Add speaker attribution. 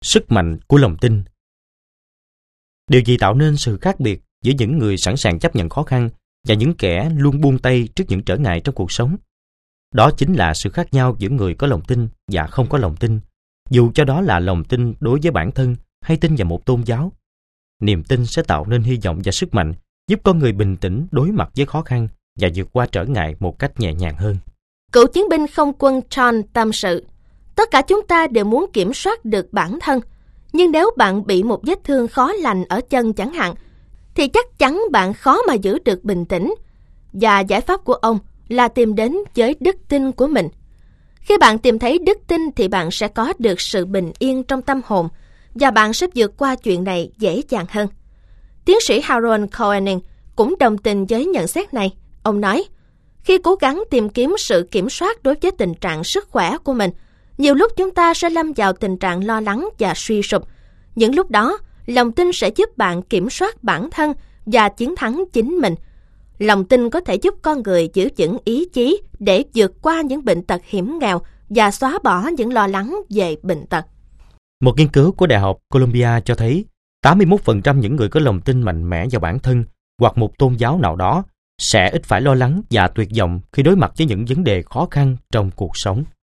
Speaker 1: Sức mạnh của lòng tin. Điều gì tạo nên sự khác biệt giữa những người sẵn sàng chấp nhận khó khăn và những kẻ luôn buông tay trước những trở ngại trong cuộc sống? Đó chính là sự khác nhau giữa người có lòng tin và không có lòng tin, dù cho đó là lòng tin đối với bản thân hay tin vào một tôn giáo. Niềm tin sẽ tạo nên hy vọng và sức mạnh, giúp con người bình tĩnh đối mặt với khó khăn và vượt qua trở ngại một cách nhẹ nhàng hơn.
Speaker 2: Cựu chiến binh không quân John tâm sự, tất cả chúng ta đều muốn kiểm soát được bản thân, nhưng nếu bạn bị một vết thương khó lành ở chân chẳng hạn, thì chắc chắn bạn khó mà giữ được bình tĩnh. Và giải pháp của ông là tìm đến với đức tin của mình. Khi bạn tìm thấy đức tin thì bạn sẽ có được sự bình yên trong tâm hồn, và bạn sẽ vượt qua chuyện này dễ dàng hơn. Tiến sĩ Harold Koenig cũng đồng tình với nhận xét này. Ông nói, khi cố gắng tìm kiếm sự kiểm soát đối với tình trạng sức khỏe của mình, nhiều lúc chúng ta sẽ lâm vào tình trạng lo lắng và suy sụp. Những lúc đó, lòng tin sẽ giúp bạn kiểm soát bản thân và chiến thắng chính mình. Lòng tin có thể giúp con người giữ vững ý chí để vượt qua những bệnh tật hiểm nghèo và xóa bỏ những lo lắng về bệnh tật.
Speaker 1: Một nghiên cứu của Đại học Columbia cho thấy 81% những người có lòng tin mạnh mẽ vào bản thân hoặc một tôn giáo nào đó sẽ ít phải lo lắng và tuyệt vọng khi đối mặt với những vấn đề khó khăn trong cuộc sống.